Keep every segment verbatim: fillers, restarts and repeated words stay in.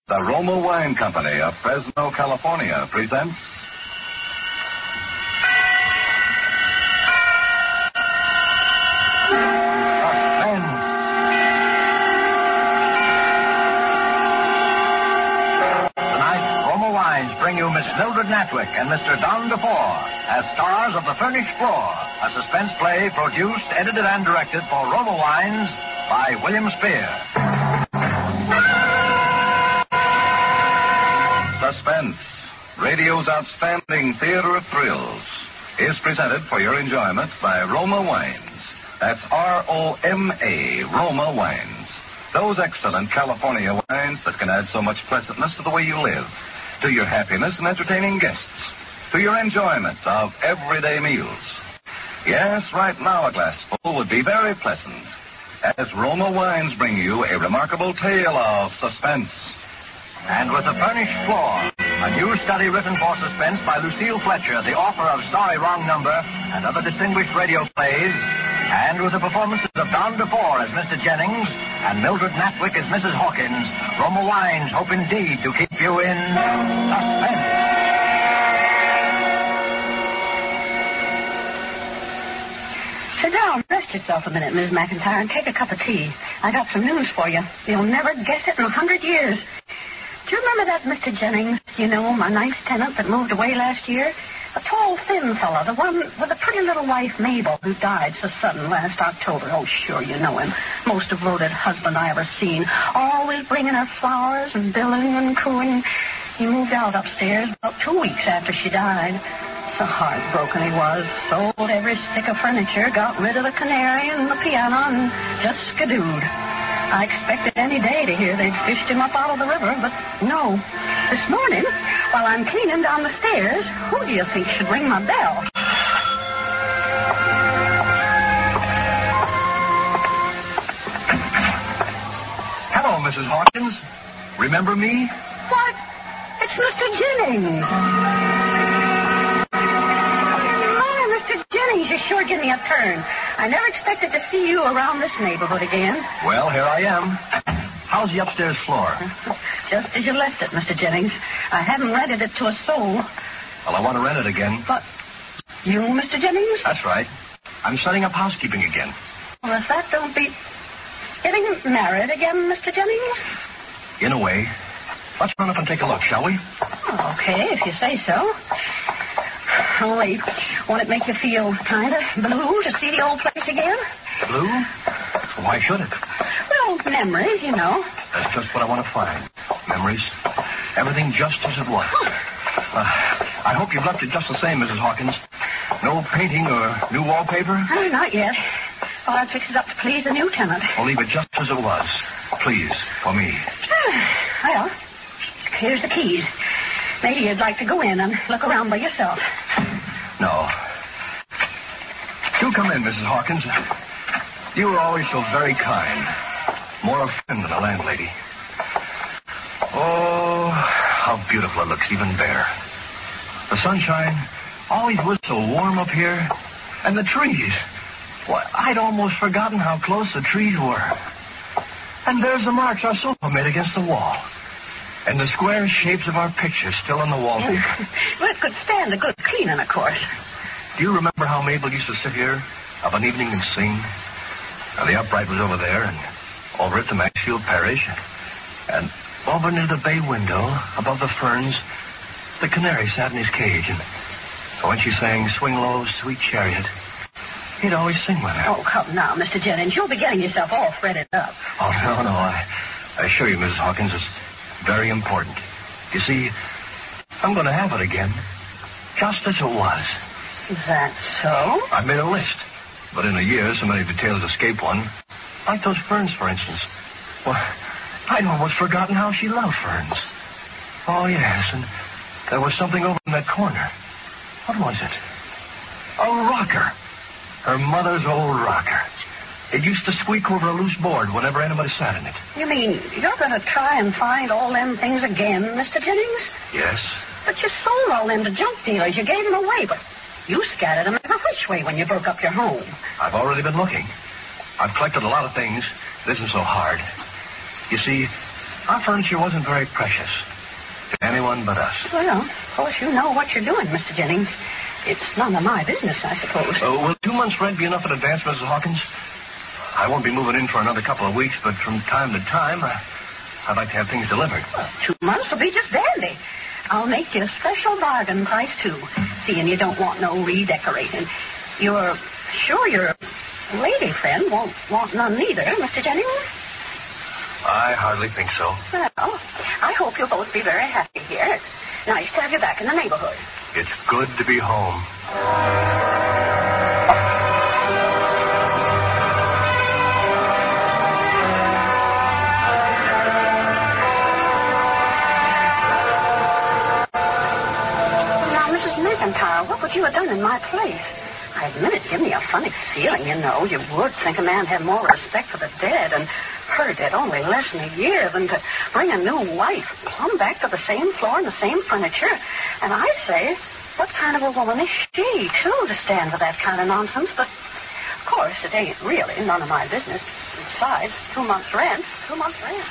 The Roma Wine Company of Fresno, California presents... Suspense. Tonight, Roma Wines bring you Miss Mildred Natwick and Mister Don DeFore as stars of The Furnished Floor, a suspense play produced, edited, and directed for Roma Wines by William Spear. Suspense, radio's outstanding theater of thrills, is presented for your enjoyment by Roma Wines. That's R O M A, Roma Wines. Those excellent California wines that can add so much pleasantness to the way you live, to your happiness in entertaining guests, to your enjoyment of everyday meals. Yes, right now a glassful would be very pleasant, as Roma Wines bring you a remarkable tale of suspense. And with The Furnished Floor, a new study written for suspense by Lucille Fletcher, the author of Sorry Wrong Number and other distinguished radio plays, and with the performances of Don DeFore as Mister Jennings and Mildred Natwick as Missus Hawkins, Roma Wines hope indeed to keep you in suspense. Sit down, rest yourself a minute, Miss McIntyre, and take a cup of tea. I got some news for you. You'll never guess it in a hundred years. Do you remember that Mister Jennings, you know, my nice tenant that moved away last year? A tall, thin fellow, the one with a pretty little wife, Mabel, who died so sudden last October. Oh, sure, you know him. Most devoted husband I ever seen. Always bringing her flowers and billing and cooing. He moved out upstairs about two weeks after she died. So heartbroken he was. Sold every stick of furniture, got rid of the canary and the piano, and just skidooed. I expected any day to hear they'd fished him up out of the river, but no. This morning, while I'm cleaning down the stairs, who do you think should ring my bell? Hello, Missus Hawkins. Remember me? What? It's Mister Jennings. Jennings, you sure give me a turn. I never expected to see you around this neighborhood again. Well, here I am. How's the upstairs floor? Just as you left it, Mister Jennings. I haven't rented it to a soul. Well, I want to rent it again. But you, Mister Jennings? That's right. I'm setting up housekeeping again. Well, if that don't beat getting married again, Mister Jennings? In a way. Let's run up and take a look, shall we? Oh, okay, if you say so. Oh, wait. Won't it make you feel kind of blue to see the old place again? Blue? Why should it? Well, memories, you know. That's just what I want to find. Memories. Everything just as it was. Uh, I hope you've left it just the same, Missus Hawkins. No painting or new wallpaper? Oh, not yet. Oh, I'll fix it up to please the new tenant. Well, leave it just as it was. Please, for me. Well, here's the keys. Maybe you'd like to go in and look around by yourself. No. Do come in, Missus Hawkins. You were always so very kind. More a friend than a landlady. Oh, how beautiful it looks, even bare. The sunshine always was so warm up here. And the trees. Why, I'd almost forgotten how close the trees were. And there's the marks our sofa made against the wall. And the square shapes of our pictures still on the wallpaper. Well, it could stand a good cleaning, of course. Do you remember how Mabel used to sit here of an evening and sing? And the upright was over there, and over at the Maxfield Parish. And over near the bay window, above the ferns, the canary sat in his cage. And when she sang Swing Low, Sweet Chariot, he'd always sing with her. Oh, come now, Mister Jennings. You'll be getting yourself all fretted up. Oh, no, no. I, I assure you, Missus Hawkins, it's very important. You see, I'm going to have it again, just as it was. Is that so? I made a list, but in a year, so many details escape one. Like those ferns, for instance. Well, I'd almost forgotten how she loved ferns. Oh, yes, and there was something over in that corner. What was it? A rocker. Her mother's old rocker. It used to squeak over a loose board whenever anybody sat in it. You mean you're going to try and find all them things again, Mister Jennings? Yes. But you sold all them to junk dealers. You gave them away, but you scattered them every which way when you broke up your home. I've already been looking. I've collected a lot of things. It isn't so hard. You see, Our furniture wasn't very precious to anyone but us. Well, of course, you know what you're doing, Mister Jennings. It's none of my business, I suppose. Uh, will two months' rent be enough in advance, Missus Hawkins? I won't be moving in for another couple of weeks, but from time to time, uh, I'd like to have things delivered. Well, two months will be just dandy. I'll make you a special bargain price, too, seeing you don't want no redecorating. You're sure your lady friend won't want none neither, Mister Jennings? I hardly think so. Well, I hope you'll both be very happy here. It's nice to have you back in the neighborhood. It's good to be home. Now, Missus McIntyre, what would you have done in my place? I admit it gave me a funny feeling, you know. You would think a man had more respect for the dead and her dead only less than a year than to bring a new wife plumb back to the same floor and the same furniture. And I say, what kind of a woman is she, too, to stand for that kind of nonsense? But, of course, it ain't really none of my business. Besides, two months' rent, two months' rent.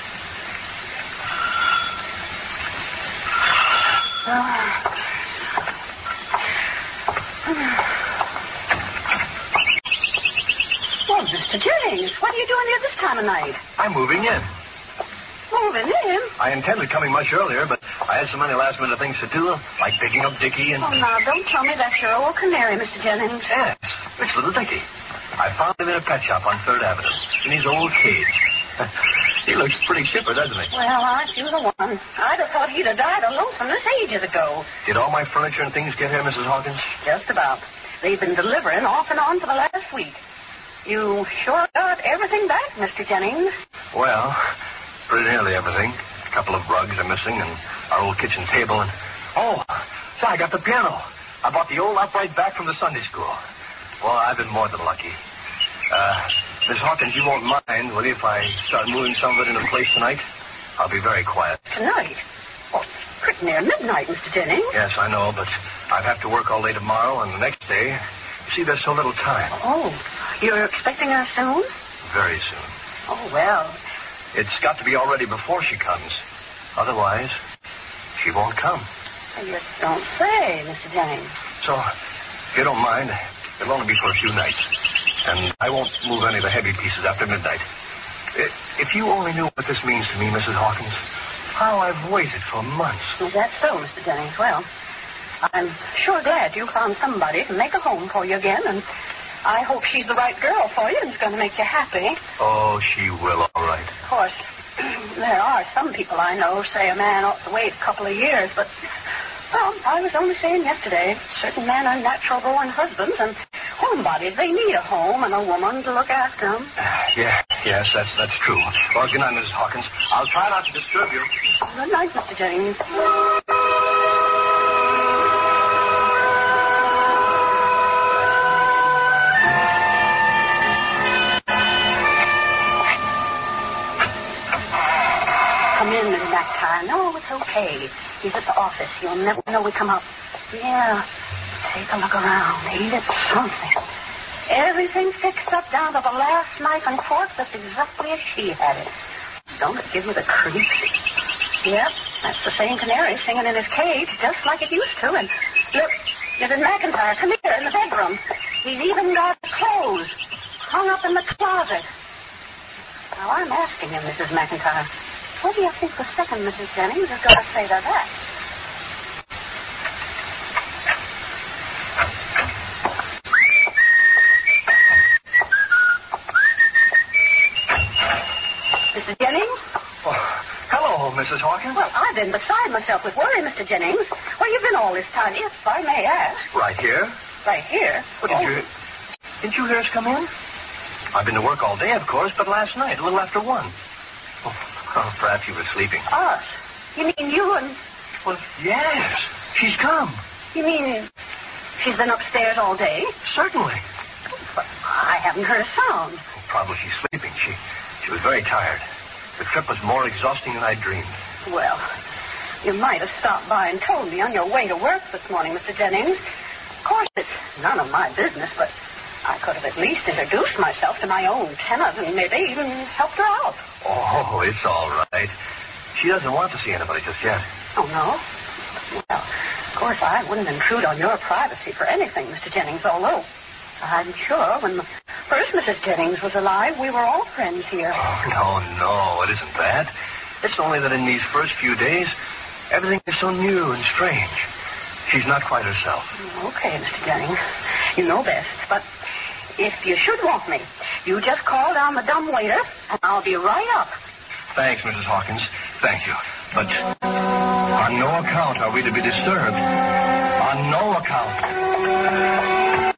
Well, Mister Jennings, what are you doing here this time of night? I'm moving in. Moving in? I intended coming much earlier, but I had so many last-minute things to do, like picking up Dickie and... Oh, now, don't tell me that's your old canary, Mister Jennings. Yes, it's little Dickie. I found him in a pet shop on Third Avenue, in his old cage. He looks pretty chipper, doesn't he? Well, aren't you the one? I'd have thought he'd have died of lonesomeness ages ago. Did all my furniture and things get here, Missus Hawkins? Just about. They've been delivering off and on for the last week. You sure got everything back, Mister Jennings? Well, pretty nearly everything. A couple of rugs are missing, and our old kitchen table, and... Oh, so I got the piano. I bought the old upright back from the Sunday school. Well, I've been more than lucky. Uh, Miss Hawkins, you won't mind, will you, if I start moving some of it into place tonight? I'll be very quiet. Tonight? Well, it's pretty near midnight, Mister Jennings. Yes, I know, but I'd have to work all day tomorrow and the next day. You see, there's so little time. Oh, you're expecting her soon? Very soon. Oh, well. It's got to be all ready before she comes. Otherwise, she won't come. You don't say, Mister Jennings. So, if you don't mind, it'll only be for a few nights. And I won't move any of the heavy pieces after midnight. If you only knew what this means to me, Missus Hawkins, how I've waited for months. Is that so, Mister Jennings? Well, I'm sure glad you found somebody to make a home for you again, and I hope she's the right girl for you and is going to make you happy. Oh, she will, all right. Of course, there are some people I know say a man ought to wait a couple of years, but, well, I was only saying yesterday, certain men are natural-born husbands, and homebodies, they need a home and a woman to look after them. Uh, yeah, yes, that's that's true. Well, good night, Missus Hawkins. I'll try not to disturb you. Good night, Mister Jennings. Come in, Miss McIntyre. No, it's okay. He's at the office. You'll never know we come up. Yeah. Take a look around. Ain't it something? Everything fixed up down to the last knife and fork just exactly as she had it. Don't it give me the creeps? Yep, that's the same canary singing in his cage, just like it used to. And look, Missus McIntyre, come here in the bedroom. He's even got clothes hung up in the closet. Now, I'm asking him, Missus McIntyre, what do you think the second Missus Jennings is going to say to that? Missus Jennings? Oh, hello, Missus Hawkins. Well, I've been beside myself with worry, Mister Jennings. Where you been all this time, if I may ask? Right here. Right here? Well, did you... Didn't you hear us come in? I've been to work all day, of course, but last night, a little after one. Oh, oh perhaps you were sleeping. Us? You mean you and... Well, yes. She's come. You mean she's been upstairs all day? Certainly. But I haven't heard a sound. Probably she's sleeping. She she was very tired. The trip was more exhausting than I dreamed. Well, you might have stopped by and told me on your way to work this morning, Mister Jennings. Of course, it's none of my business, but I could have at least introduced myself to my own tenant and maybe even helped her out. Oh, it's all right. She doesn't want to see anybody just yet. Oh, no? Well, of course, I wouldn't intrude on your privacy for anything, Mister Jennings, although I'm sure when the first Missus Jennings was alive, we were all friends here. Oh, no, no, it isn't that. It's only that in these first few days, everything is so new and strange. She's not quite herself. Okay, Mister Jennings. You know best. But if you should want me, you just call down the dumb waiter, and I'll be right up. Thanks, Missus Hawkins. Thank you. But on no account are we to be disturbed. On no account.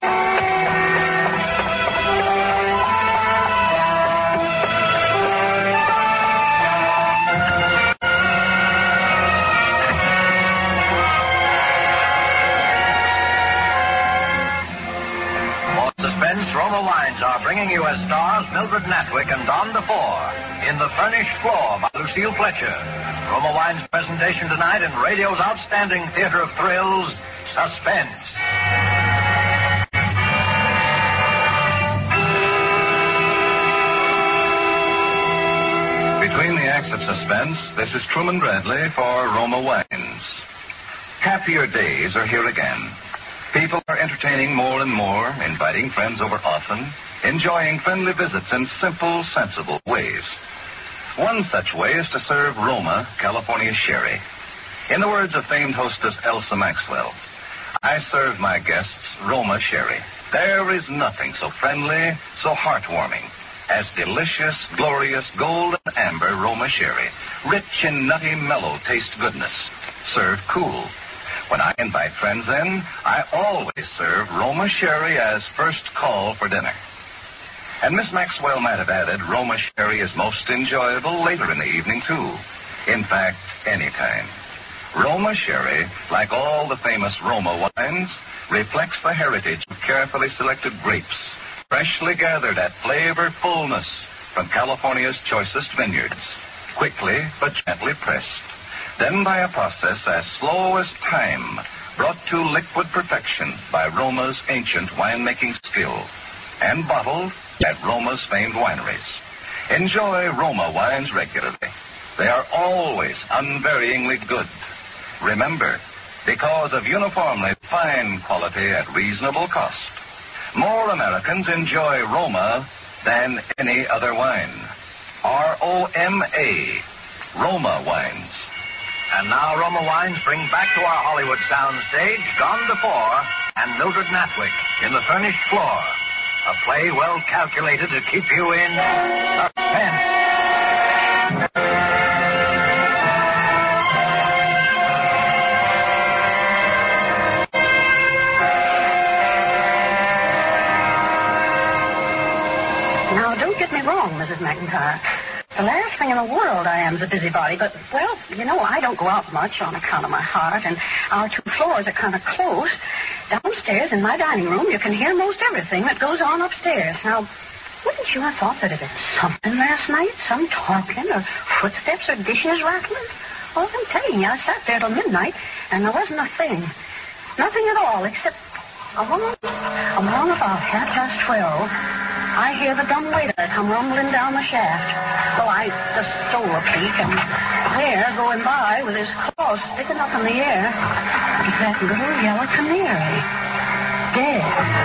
Roma Wines are bringing you as stars Mildred Natwick and Don DeFore in The Furnished Floor by Lucille Fletcher. Roma Wines' presentation tonight in radio's outstanding theater of thrills, Suspense. Between the acts of Suspense, this is Truman Bradley for Roma Wines. Happier days are here again. People are entertaining more and more, inviting friends over often, enjoying friendly visits in simple, sensible ways. One such way is to serve Roma, California sherry. In the words of famed hostess Elsa Maxwell, I serve my guests Roma sherry. There is nothing so friendly, so heartwarming as delicious, glorious, golden amber Roma sherry, rich in nutty, mellow taste goodness, served cool. When I invite friends in, I always serve Roma sherry as first call for dinner. And Miss Maxwell might have added, Roma sherry is most enjoyable later in the evening, too. In fact, any time. Roma sherry, like all the famous Roma wines, reflects the heritage of carefully selected grapes, freshly gathered at flavor fullness from California's choicest vineyards, quickly but gently pressed. Then by a process as slow as time, brought to liquid perfection by Roma's ancient winemaking skill, and bottled at Roma's famed wineries. Enjoy Roma wines regularly. They are always unvaryingly good. Remember, because of uniformly fine quality at reasonable cost, more Americans enjoy Roma than any other wine. R O M A, Roma wines. And now Roma Wines bring back to our Hollywood soundstage Don DeFore and Mildred Natwick in The Furnished Floor, a play well calculated to keep you in suspense. Now, don't get me wrong, Missus McIntyre. The last thing in the world I am is a busybody, but, well, you know, I don't go out much on account of my heart, and our two floors are kind of close. Downstairs in my dining room, you can hear most everything that goes on upstairs. Now, wouldn't you have thought that it had something last night? Some talking, or footsteps, or dishes rattling? Well, I'm telling you, I sat there till midnight, and there wasn't a thing. Nothing at all, except along, along about half past twelve, I hear the dumb waiter come rumbling down the shaft. Well, I just stole a peek, and there, going by with his claws sticking up in the air, is that little yellow canary. Dead.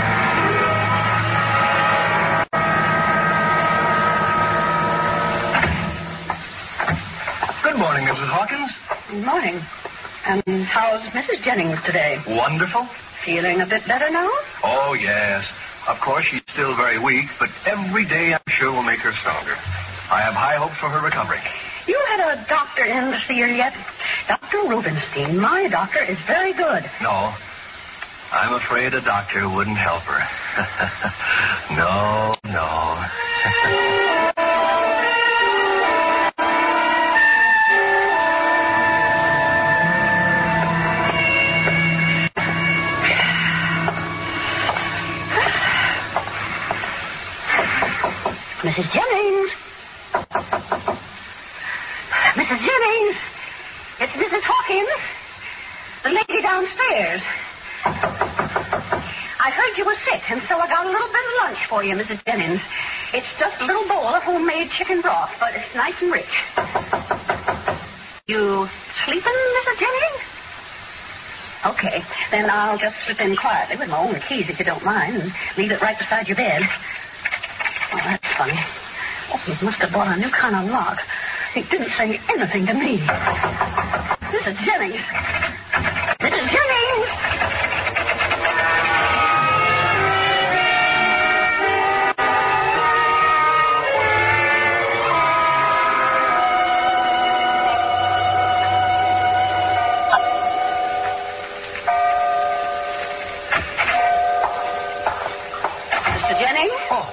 Good morning, Missus Hawkins. Good morning. And how's Missus Jennings today? Wonderful. Feeling a bit better now? Oh, yes. Of course, she's still very weak, but every day I'm sure will make her stronger. I have high hopes for her recovery. You had a doctor in to see her yet? Doctor Rubenstein. My doctor is very good. No. I'm afraid a doctor wouldn't help her. no, no. Missus Jennings. Missus Jennings. It's Missus Hawkins. The lady downstairs. I heard you were sick, and so I got a little bit of lunch for you, Missus Jennings. It's just a little bowl of homemade chicken broth, but it's nice and rich. You sleeping, Missus Jennings? Okay, then I'll just slip in quietly with my own keys, if you don't mind, and leave it right beside your bed. Oh, that's funny. Oh, he must have bought a new kind of lock. He didn't say anything to me. Missus Jennings. Missus Jennings! Mister Jennings? Oh.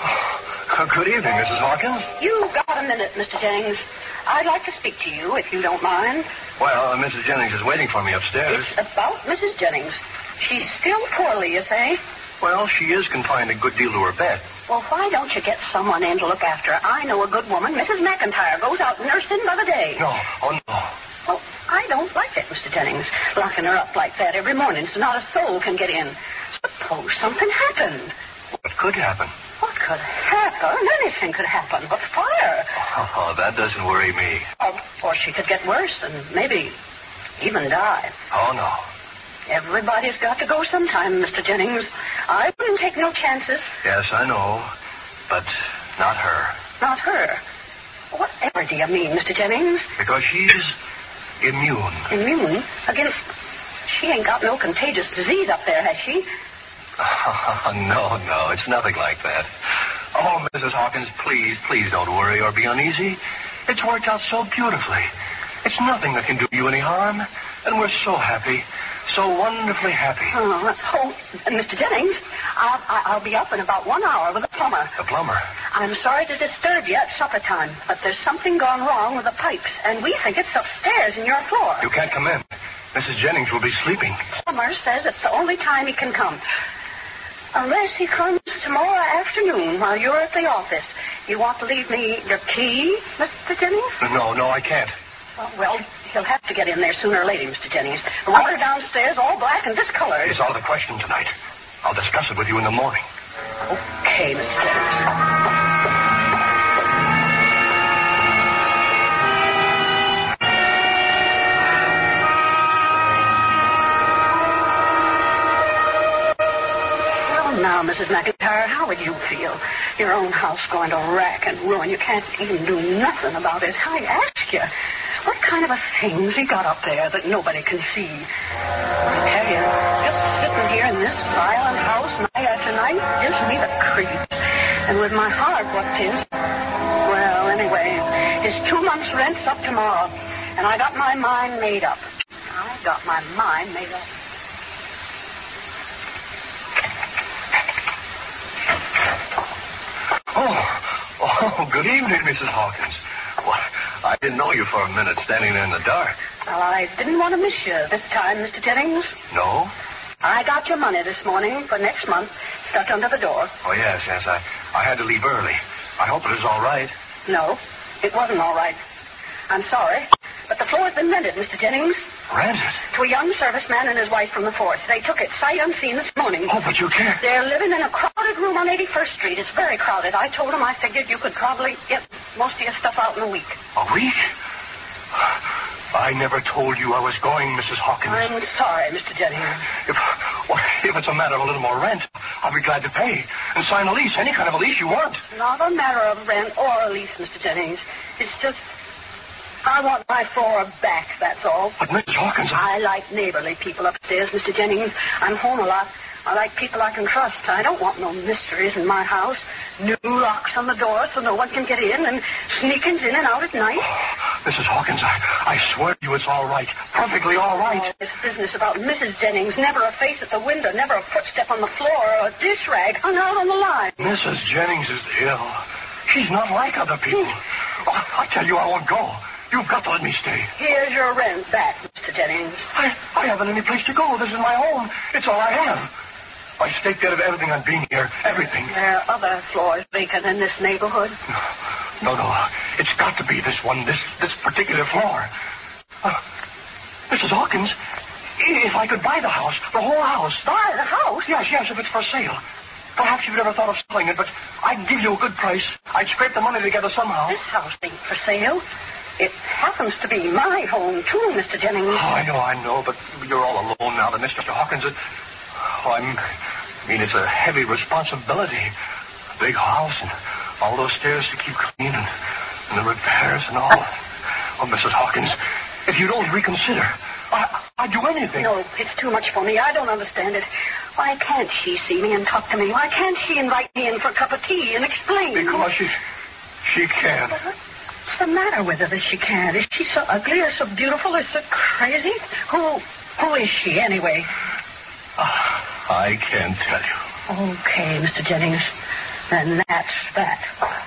Good evening, Missus Hawkins. You got a minute, Mister Jennings. I'd like to speak to you, if you don't mind. Well, uh, Missus Jennings is waiting for me upstairs. It's about Missus Jennings. She's still poorly, you say? Well, she is confined a good deal to her bed. Well, why don't you get someone in to look after her? I know a good woman, Missus McIntyre, goes out nursing by the day. No, oh no. Well, I don't like it, Mister Jennings, locking her up like that every morning so not a soul can get in. Suppose something happened. What could happen? What could happen? Anything could happen but fire. Oh, that doesn't worry me. Or, or she could get worse and maybe even die. Oh, no. Everybody's got to go sometime, Mister Jennings. I wouldn't take no chances. Yes, I know. But not her. Not her. Whatever do you mean, Mister Jennings? Because she's immune. Immune? Against... She ain't got no contagious disease up there, has she? Oh, no, no, it's nothing like that. Oh, Missus Hawkins, please, please don't worry or be uneasy. It's worked out so beautifully. It's nothing that can do you any harm. And we're so happy, so wonderfully happy. Oh, oh Mister Jennings, I'll, I'll be up in about one hour with a plumber. The plumber? I'm sorry to disturb you at supper time, but there's something gone wrong with the pipes, and we think it's upstairs in your floor. You can't come in. Missus Jennings will be sleeping. The plumber says it's the only time he can come. Unless he comes tomorrow afternoon while you're at the office. You want to leave me your key, Mister Jennings? No, no, I can't. Oh, well, he'll have to get in there sooner or later, Mister Jennings. The water downstairs all black and discolored. It's out of the question tonight. I'll discuss it with you in the morning. Okay, Mister Jennings. Now, Missus McIntyre, how would you feel? Your own house going to rack and ruin. You can't even do nothing about it. I ask you, what kind of a thing's he got up there that nobody can see? I tell you, just sitting here in this silent house night after night gives me the creeps. And with my heart what's his, well, anyway, his two months' rent's up tomorrow. And I got my mind made up. I got my mind made up. Oh, oh, good evening, Missus Hawkins. Well, I didn't know you for a minute standing there in the dark. Well, I didn't want to miss you this time, Mister Jennings. No? I got your money this morning for next month stuck under the door. Oh, yes, yes. I, I had to leave early. I hope it was all right. No, it wasn't all right. I'm sorry, but the floor's been rented, Mister Jennings. Rented? To a young serviceman and his wife from the force. They took it sight unseen this morning. Oh, but you can't. They're living in a crowded room on eighty-first Street. It's very crowded. I told them I figured you could probably get most of your stuff out in a week. A week? I never told you I was going, Missus Hawkins. I'm sorry, Mister Jennings. If, well, if it's a matter of a little more rent, I'll be glad to pay and sign a lease, any kind of a lease you want. Not a matter of rent or a lease, Mister Jennings. It's just... I want my floor back, that's all. But, Missus Hawkins, I... I like neighborly people upstairs, Mister Jennings. I'm home a lot. I like people I can trust. I don't want no mysteries in my house. New locks on the door so no one can get in and sneakings in and out at night. Oh, Missus Hawkins, I, I swear to you it's all right. Perfectly all right. Oh, this business about Missus Jennings, never a face at the window, never a footstep on the floor or a dish rag hung out on the line. Missus Jennings is ill. She's not like other people. Oh, I tell you I won't go. You've got to let me stay. Here's your rent back, Mister Jennings. I, I haven't any place to go. This is my home. It's all I have. I staked out of everything on being here. Everything. There are other floors vacant in this neighborhood. No, no. It's got to be this one, this this particular floor. Uh, Missus Hawkins, if I could buy the house, the whole house. Buy the house? Yes, yes, if it's for sale. Perhaps you've never thought of selling it, but I'd give you a good price. I'd scrape the money together somehow. This house ain't for sale. It happens to be my home, too, Mister Jennings. Oh, I know, I know, but you're all alone now. The Mister Hawkins, it, oh, I'm, I mean, it's a heavy responsibility. A big house and all those stairs to keep clean and, and the repairs and all. Oh, Missus Hawkins, if you don't reconsider, I, I'd do anything. No, it's too much for me. I don't understand it. Why can't she see me and talk to me? Why can't she invite me in for a cup of tea and explain? Because she, she can't. What's the matter with her that she can't? Is she so ugly or so beautiful or so crazy? Who, who is she anyway? Uh, I can't tell you. Okay, Mister Jennings. Then that's that.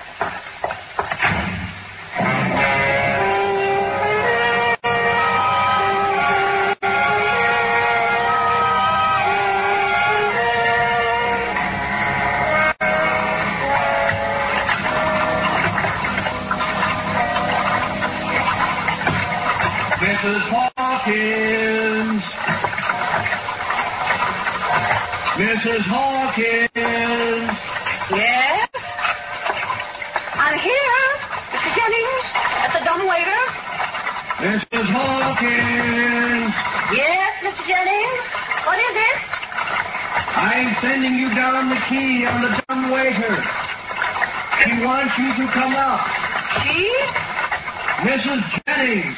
Missus Hawkins! Missus Hawkins! Yes? I'm here, Mister Jennings, at the dumbwaiter. Missus Hawkins! Yes, Mister Jennings? What is it? I'm sending you down the key on the dumbwaiter. She wants you to come up. She? Missus Jennings!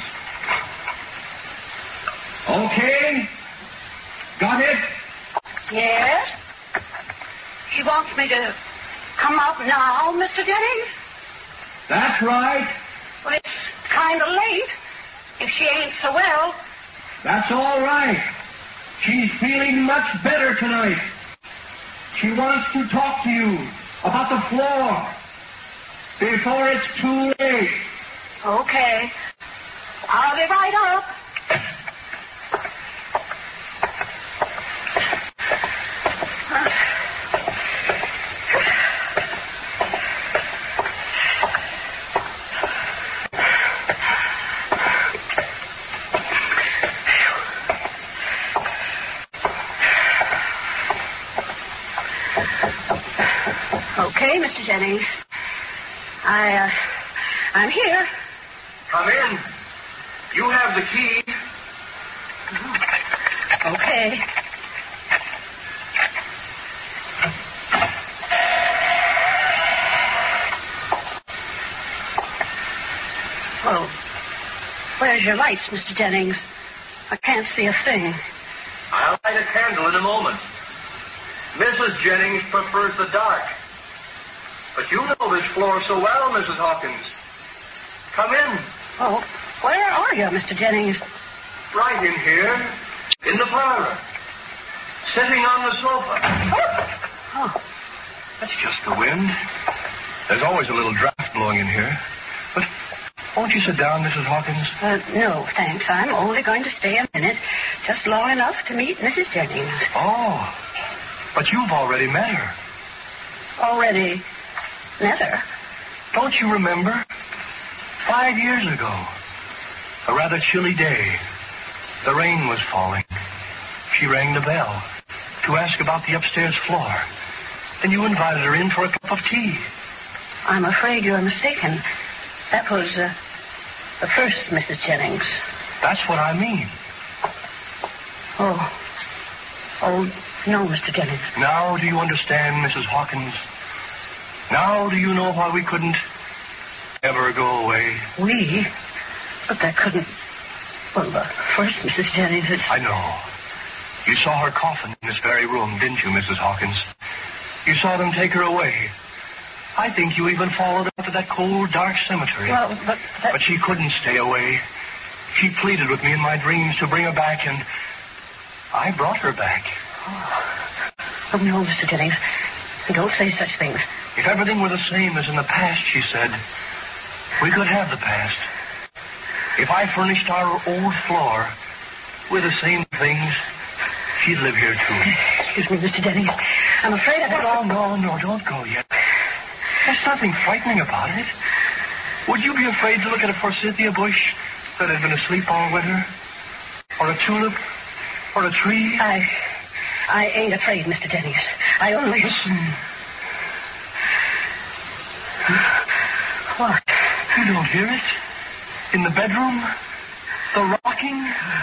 Okay? Got it? Yes? She wants me to come up now, Mister Jennings? That's right. Well, it's kind of late. If she ain't so well. That's all right. She's feeling much better tonight. She wants to talk to you about the floor before it's too late. Okay. I'll be right up. Okay, Mister Jennings. I, uh, I'm here. Come in. You have the key. Okay. Well, where's your lights, Mister Jennings? I can't see a thing. I'll light a candle in a moment. Missus Jennings prefers the dark. But you know this floor so well, Missus Hawkins. Come in. Oh, where are you, Mister Jennings? Right in here, in the parlor. Sitting on the sofa. Oh. That's just the wind. There's always a little draft blowing in here. But won't you sit down, Missus Hawkins? Uh, no, thanks. I'm only going to stay a minute, just long enough to meet Missus Jennings. Oh, but you've already met her. Already met her? Don't you remember? Five years ago. A rather chilly day. The rain was falling. She rang the bell to ask about the upstairs floor. And you invited her in for a cup of tea. I'm afraid you're mistaken. That was uh, the first Missus Jennings. That's what I mean. Oh. Oh, no, Mister Jennings. Now do you understand, Missus Hawkins? Now do you know why we couldn't ever go away? We? But that couldn't... Well, the first Missus Jennings is... I know. You saw her coffin in this very room, didn't you, Missus Hawkins? You saw them take her away. I think you even followed her to that cold, dark cemetery. Well, but... That... But she couldn't stay away. She pleaded with me in my dreams to bring her back, and I brought her back. Oh, oh no, Mister Jennings. Don't say such things. If everything were the same as in the past, she said, we could have the past. If I furnished our old floor with the same things, she'd live here, too. Excuse me, Mister Jennings. I'm afraid I... Oh, no, no, don't go yet. There's nothing frightening about it. Would you be afraid to look at a forsythia bush that had been asleep all winter? Or a tulip? Or a tree? I... I ain't afraid, Mister Jennings. I only... Listen. What? You don't hear it? In the bedroom? The rocking?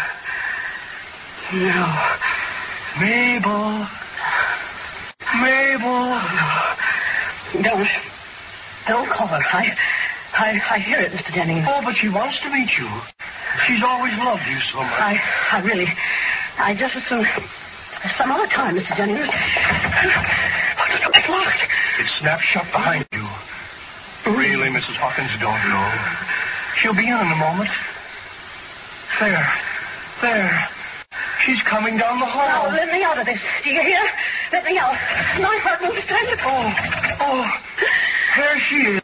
No. Mabel. Mabel. No. Don't. Don't call her. I, I, I hear it, Mister Jennings. Oh, but she wants to meet you. She's always loved you so much. I, I really, I just assume some other time, Mister Jennings. It's locked. It snapped shut behind you. Really, Missus Hawkins, don't go. She'll be in in a moment. There. There. She's coming down the hall. Now, let me out of this. Do you hear? Let me out. My heart won't stand it. Oh, oh, there she is.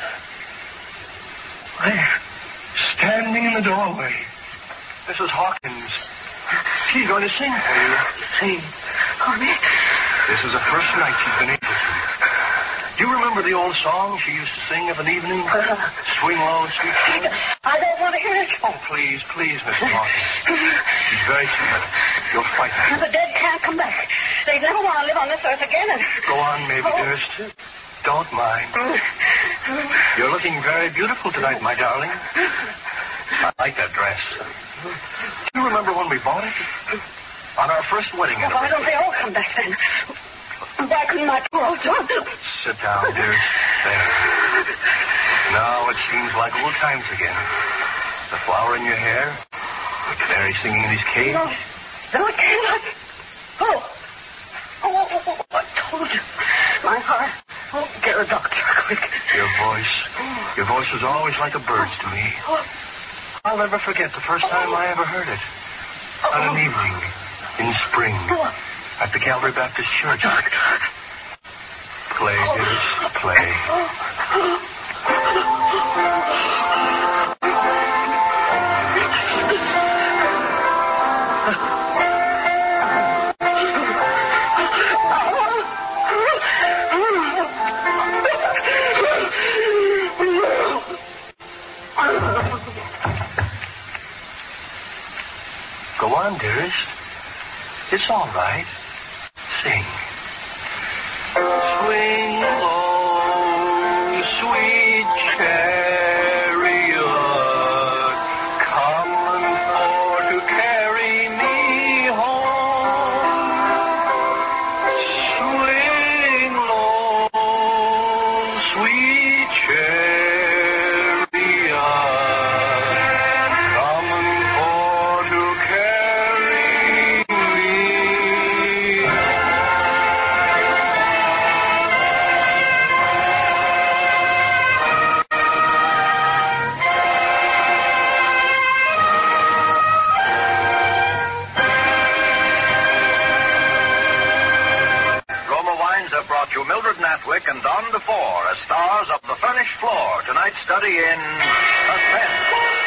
There, standing in the doorway. Missus Hawkins. She's going to sing for you. Sing for me? This is the first night she's been able to. Do you remember the old song she used to sing of an evening? Uh, Swing low, sweet thing. I don't want to hear it. Oh, please, please, Missus Hawkins. She's very timid. You'll frighten her. The dead can't come back. They never want to live on this earth again. And... Go on, maybe, oh. dearest. Don't mind. You're looking very beautiful tonight, my darling. I like that dress. Do you remember when we bought it? On our first wedding Well, why don't they all come back then? Why couldn't my poor old John? Sit down, dear. There. Now it seems like old times again. The flower in your hair, the canary singing these caves. No, no, it cannot. Oh. Oh, oh, oh, I told you. My heart. Oh, get a doctor, quick. Your voice. Your voice was always like a bird's to me. I'll never forget the first time I ever heard it. On an evening in spring at the Calvary Baptist Church. Play, dearest, play. Go on, dearest. It's all right. Sing. Swing low, sweet chariot, coming for to carry me home. Swing low, sweet chariot, coming for to carry me. Roma Wines have brought you Mildred Natwick and Don DeFore as stars of The Furnished Floor, tonight's study in suspense.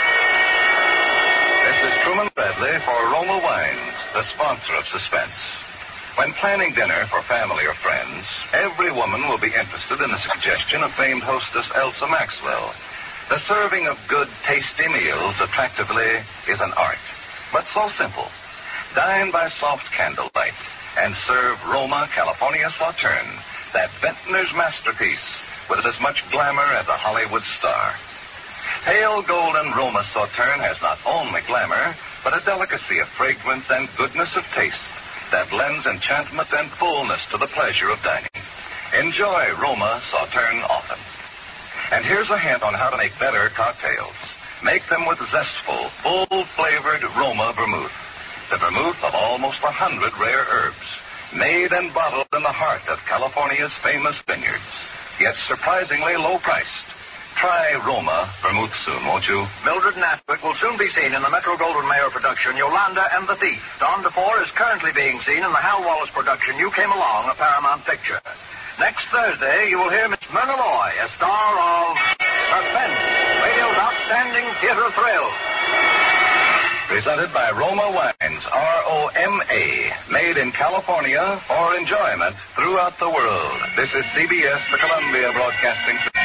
This is Truman Bradley for Roma Wines, the sponsor of Suspense. When planning dinner for family or friends, every woman will be interested in the suggestion of famed hostess Elsa Maxwell. The serving of good, tasty meals attractively is an art, but so simple. Dine by soft candlelight and serve Roma California Sauterne, that vintner's masterpiece with as much glamour as a Hollywood star. Pale golden Roma Sauterne has not only glamour, but a delicacy of fragrance and goodness of taste that lends enchantment and fullness to the pleasure of dining. Enjoy Roma Sauterne often. And here's a hint on how to make better cocktails. Make them with zestful, full-flavored Roma vermouth. The vermouth of almost a hundred rare herbs, made and bottled in the heart of California's famous vineyards, yet surprisingly low-priced. Try Roma vermouth soon, won't you? Mildred Natwick will soon be seen in the Metro-Goldwyn-Mayer production Yolanda and the Thief. Don DeFore is currently being seen in the Hal Wallace production You Came Along, a Paramount picture. Next Thursday, you will hear Miss Myrna Loy, a star of Suspense, radio's outstanding theater thrill. Presented by Roma Wines, R O M A, made in California for enjoyment throughout the world. This is C B S, the Columbia Broadcasting System.